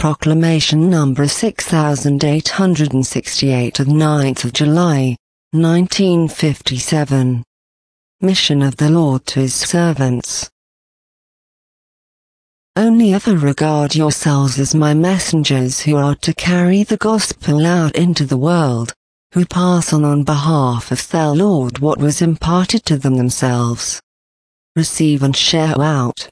Proclamation number 6868 of 9th of July, 1957. Mission of the Lord to His servants. Only ever regard yourselves as my messengers who are to carry the gospel out into the world, who pass on behalf of the Lord what was imparted to them themselves. Receive and share out.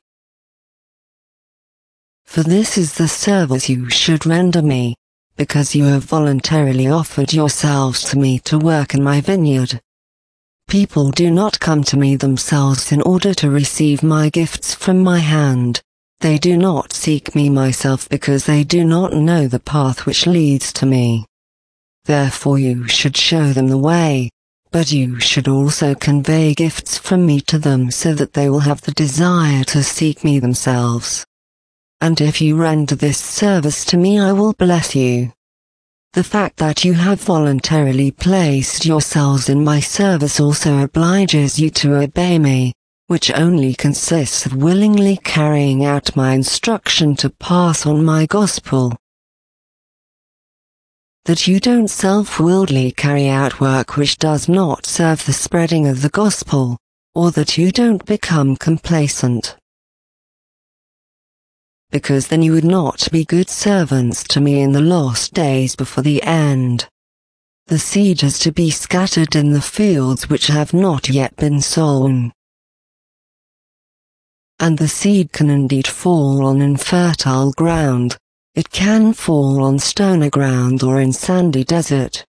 For this is the service you should render me, because you have voluntarily offered yourselves to me to work in my vineyard. People do not come to me themselves in order to receive my gifts from my hand. They do not seek me myself because they do not know the path which leads to me. Therefore you should show them the way, but you should also convey gifts from me to them so that they will have the desire to seek me themselves. And if you render this service to me, I will bless you. The fact that you have voluntarily placed yourselves in my service also obliges you to obey me, which only consists of willingly carrying out my instruction to pass on my gospel. That you don't self-willedly carry out work which does not serve the spreading of the gospel, or that you don't become complacent. Because then you would not be good servants to me in the last days before the end. The seed is to be scattered in the fields which have not yet been sown. And the seed can indeed fall on infertile ground, it can fall on stony ground or in sandy desert.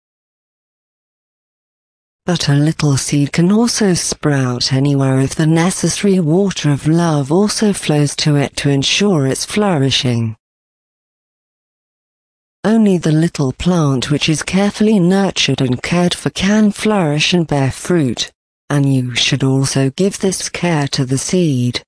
But a little seed can also sprout anywhere if the necessary water of love also flows to it to ensure its flourishing. Only the little plant which is carefully nurtured and cared for can flourish and bear fruit, and you should also give this care to the seed.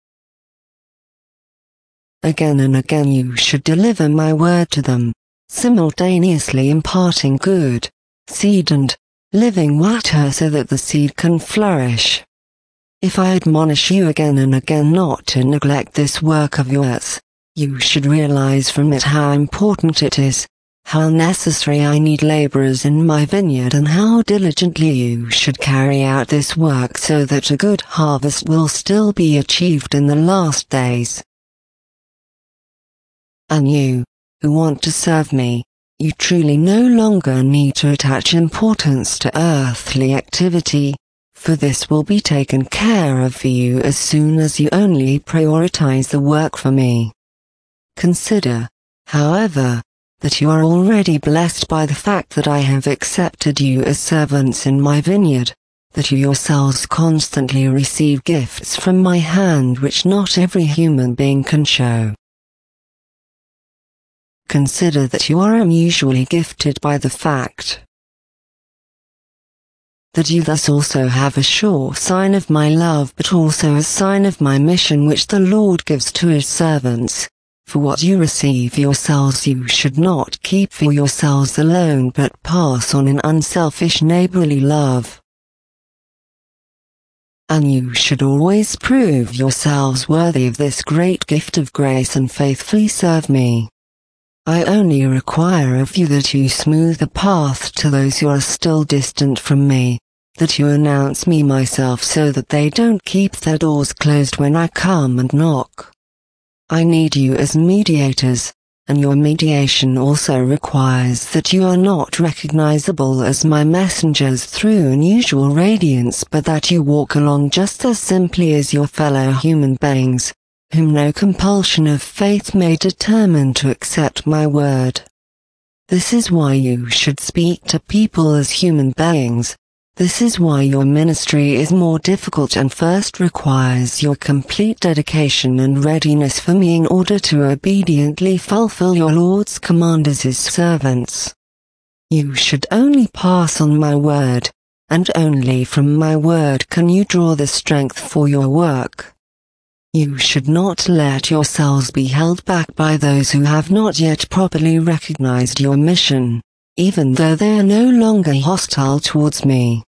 Again and again you should deliver my word to them, simultaneously imparting good seed and living water so that the seed can flourish. If I admonish you again and again not to neglect this work of yours, you should realize from it how important it is, how necessary I need laborers in my vineyard, and how diligently you should carry out this work so that a good harvest will still be achieved in the last days. And you, who want to serve me, you truly no longer need to attach importance to earthly activity, for this will be taken care of for you as soon as you only prioritize the work for me. Consider, however, that you are already blessed by the fact that I have accepted you as servants in my vineyard, that you yourselves constantly receive gifts from my hand which not every human being can show. Consider that you are unusually gifted by the fact that you thus also have a sure sign of my love, but also a sign of my mission which the Lord gives to His servants. For what you receive yourselves you should not keep for yourselves alone, but pass on in unselfish neighborly love. And you should always prove yourselves worthy of this great gift of grace and faithfully serve me. I only require of you that you smooth the path to those who are still distant from me, that you announce me myself so that they don't keep their doors closed when I come and knock. I need you as mediators, and your mediation also requires that you are not recognizable as my messengers through unusual radiance, but that you walk along just as simply as your fellow human beings, whom no compulsion of faith may determine to accept my word. This is why you should speak to people as human beings. This is why your ministry is more difficult and first requires your complete dedication and readiness for me in order to obediently fulfill your Lord's command as His servants. You should only pass on my word, and only from my word can you draw the strength for your work. You should not let yourselves be held back by those who have not yet properly recognized your mission, even though they are no longer hostile towards me.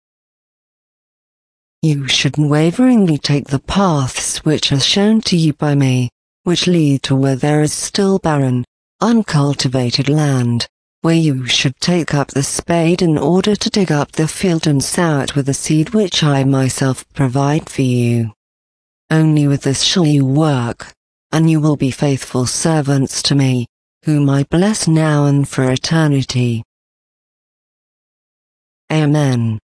You should unwaveringly take the paths which are shown to you by me, which lead to where there is still barren, uncultivated land, where you should take up the spade in order to dig up the field and sow it with the seed which I myself provide for you. Only with this shall you work, and you will be faithful servants to me, whom I bless now and for eternity. Amen.